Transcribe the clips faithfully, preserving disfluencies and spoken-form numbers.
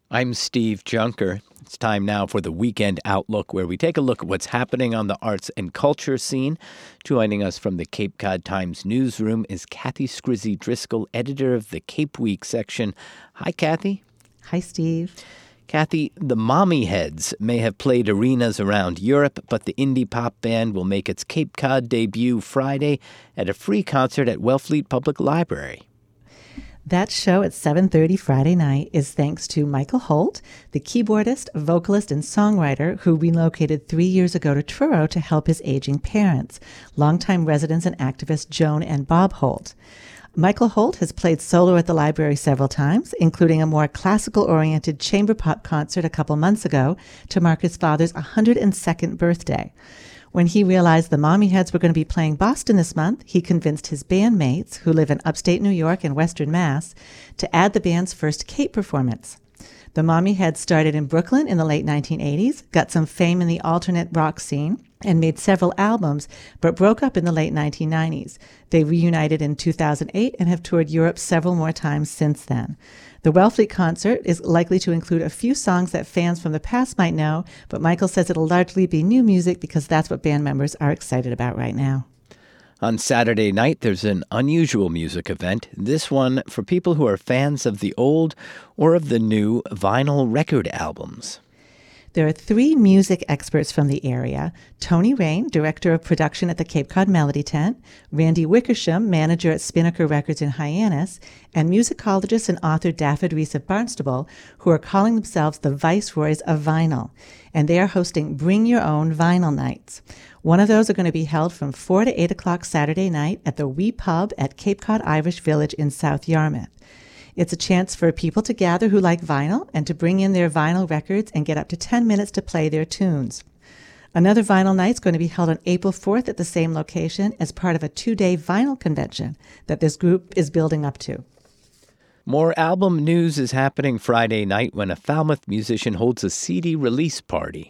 I'm Steve Junker. It's time now for the Weekend Outlook, where we take a look at what's happening on the arts and culture scene. Joining us from the Cape Cod Times newsroom is Kathy Scrizzy Driscoll, editor of the Cape Week section. Hi, Kathy. Hi, Steve. Kathy, the Mommy Heads may have played arenas around Europe, but the indie pop band will make its Cape Cod debut Friday at a free concert at Wellfleet Public Library. That show at seven thirty Friday night is thanks to Michael Holt, the keyboardist, vocalist, and songwriter who relocated three years ago to Truro to help his aging parents, longtime residents and activists Joan and Bob Holt. Michael Holt has played solo at the library several times, including a more classical-oriented chamber pop concert a couple months ago to mark his father's one hundred second birthday. When he realized the Mommy Heads were going to be playing Boston this month, he convinced his bandmates, who live in upstate New York and Western Mass, to add the band's first Cape performance. The Mommy Heads started in Brooklyn in the late nineteen eighties, got some fame in the alternate rock scene, and made several albums, but broke up in the late nineteen nineties. They reunited in two thousand eight and have toured Europe several more times since then. The Wellfleet concert is likely to include a few songs that fans from the past might know, but Michael says it'll largely be new music because that's what band members are excited about right now. On Saturday night, there's an unusual music event, this one for people who are fans of the old or of the new vinyl record albums. There are three music experts from the area: Tony Rain, director of production at the Cape Cod Melody Tent, Randy Wickersham, manager at Spinnaker Records in Hyannis, and musicologist and author Daffod Rees of Barnstable, who are calling themselves the Viceroys of Vinyl. And they are hosting Bring Your Own Vinyl Nights. One of those are going to be held from four to eight o'clock Saturday night at the Wee Pub at Cape Cod Irish Village in South Yarmouth. It's a chance for people to gather who like vinyl and to bring in their vinyl records and get up to ten minutes to play their tunes. Another vinyl night is going to be held on April fourth at the same location as part of a two-day vinyl convention that this group is building up to. More album news is happening Friday night when a Falmouth musician holds a C D release party.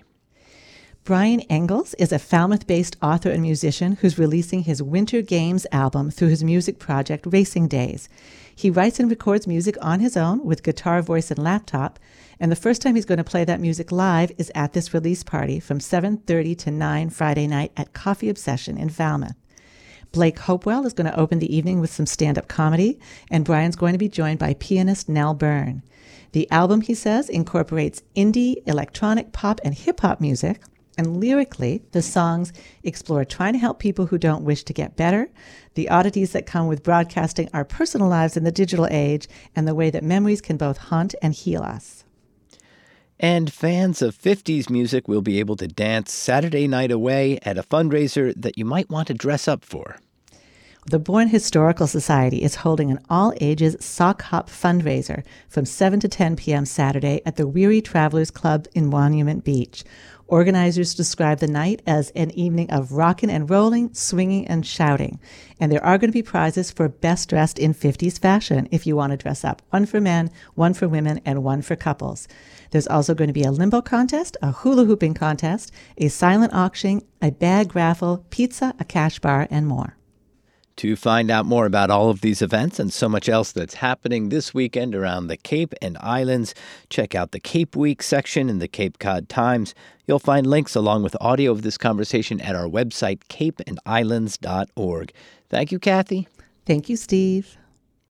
Brian Engels is a Falmouth-based author and musician who's releasing his Winter Games album through his music project Racing Days. He writes and records music on his own with guitar, voice, and laptop, and the first time he's going to play that music live is at this release party from seven thirty to nine Friday night at Coffee Obsession in Falmouth. Blake Hopewell is going to open the evening with some stand-up comedy, and Brian's going to be joined by pianist Nell Byrne. The album, he says, incorporates indie, electronic, pop, and hip-hop music, and lyrically, the songs explore trying to help people who don't wish to get better, the oddities that come with broadcasting our personal lives in the digital age, and the way that memories can both haunt and heal us. And fans of fifties music will be able to dance Saturday night away at a fundraiser that you might want to dress up for. The Bourne Historical Society is holding an all-ages sock hop fundraiser from seven to ten p.m. Saturday at the Weary Travelers Club in Monument Beach. Organizers describe the night as an evening of rockin' and rolling, swinging and shouting. And there are going to be prizes for best dressed in fifties fashion if you want to dress up. One for men, one for women, and one for couples. There's also going to be a limbo contest, a hula hooping contest, a silent auction, a bag raffle, pizza, a cash bar, and more. To find out more about all of these events and so much else that's happening this weekend around the Cape and Islands, check out the Cape Week section in the Cape Cod Times. You'll find links along with audio of this conversation at our website, cape and islands dot org. Thank you, Kathy. Thank you, Steve.